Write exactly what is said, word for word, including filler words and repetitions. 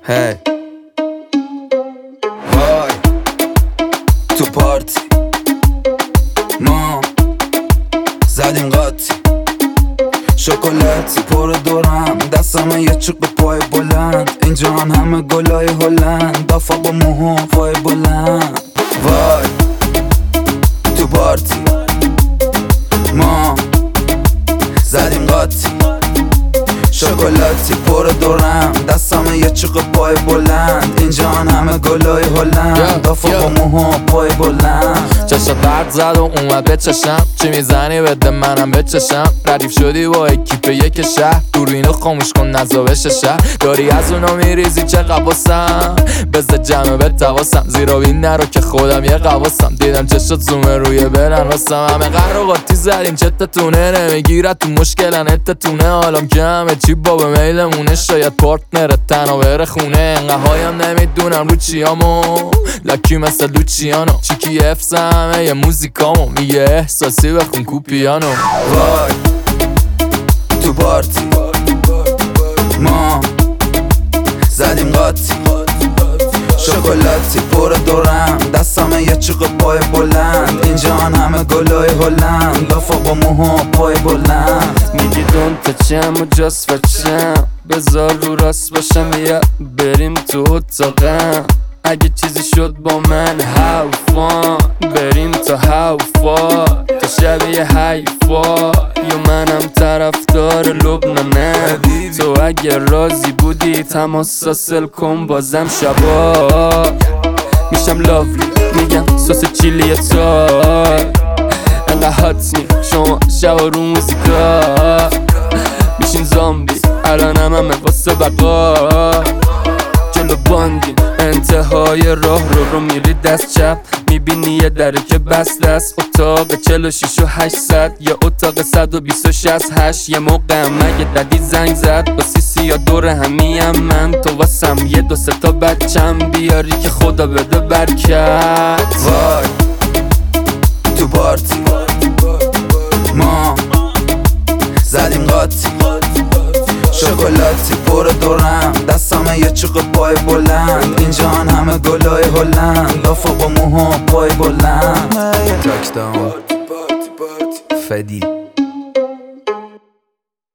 هی وای تو پارتی ما زدیم قاطی شکلاتی پر دورم دستم یه چوب پای بلند اینجان همه گلای هلند دافا با موها پای بلند وای تو پارتی ما زدیم قاطی شکلاتی پر دورم دستم یه چوب پای بلند اینجان همه گلای هلند دافا با موها پای بلند چشا درد زد و اومد به چشم چی میزنی بده منم به چشم ردیف شدی با اکیپ یک شهر دوربینو خاموش کن نزا بشه شهر داری از اونا میریزی چه قباسم بزد جمعه به تواسم زیرا بین نرو که خودم یه قباسم دیدم چشات زومه روی برن واسم همه قرار قاطی زدیم چتتونه نمیگیرد تو مشکلن اتتونه حالم که همه چی با به میلمونه شاید پارتنرت تنها بره خونه انقه هایم نمیدونم رو چیامو لکی مثل لوچیانو چیکی افز همه یه موزیکامو میگه احساسی بخون کو پیانو وای تو پارتی ما زدیم قاطی شکلاتی پر دورم دستم یه چوب پای بلند اینجان همه گلای هلند دافا با موها پای بلند میگی دون تا چم و جاست و چم بذار رو راست باشم یا بریم تو اتاقم اگه چیزی شد با من حوفان بریم تا حوفا تا شبیه حیفا یا منم طرفدار لبنانه تو اگه راضی بودی تماس حاصل کن بازم شبا میشم لاولی میگم سس چیلی تار انقه هات نی شما شبا رو موزیکا میشین زامبی الانم همه واسه بقا جلو باندین انتهای راه رو رو میری دست چپ میبینی یه دره که بسته است اتاق چهل و شش و هشتصد یا اتاق صد و بیست و شصت هشت یه موقع مگه ددی زنگ زد با سیسی یا دور همیم من تو واسم یه دو سه تا بچم بیاری که خدا بده برکت وای تو پارتی ما زدیم قاطی شکلاتی پر دورم دستم یه چوب پای بلند اینجان همه گلای هلند دافا با موها پای بلند تاک داون فدی